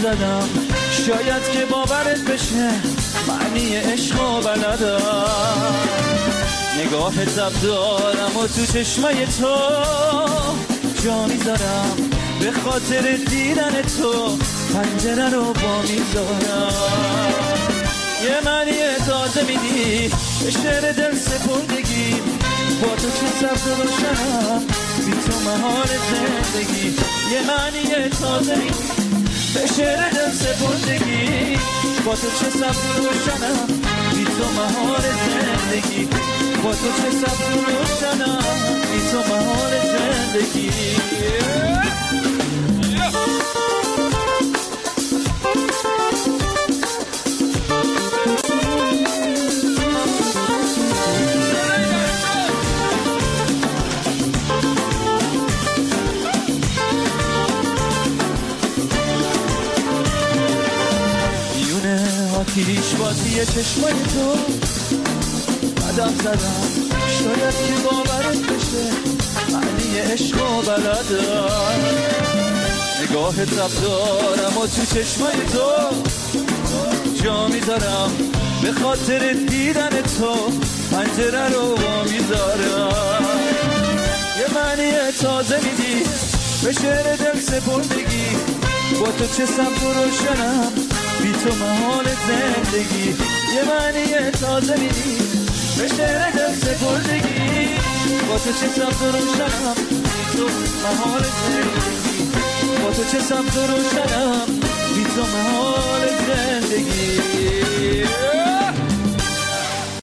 میزدم شاید که باورت بشه معنی عشق و بلدم نگاه تب دارم و تو چشمای تو جا میذارم به خاطر دیدن تو پنجره رو با میذارم یه معنی تازه میدی به شعر دل سپردگی با تو چه سبز و روشنم بی تو محال زندگی یه معنی تازه میدی به شعر دل سپردگی با تو چه سبز و روشنم بی تو محال زندگی با تو چه سبز و روشنم بی تو محال زندگی آتیش بازی چشمای تو قدم زدم شاید که باورت بشه معنی عشق و بلدم نگاه تب دارم و تو چشمای تو جا میذارم به خاطر دیدن تو پنجره رو با میذارم یه معنی تازه میدی به شعر دل سپردگی با تو چه سبز و روشنم بی تو محال زندگی یه معنی تازه میدی به شعر دل سپردگی با تو چه سبز و روشنم بی تو محال زندگی با تو چه سبز و روشنم بی تو محال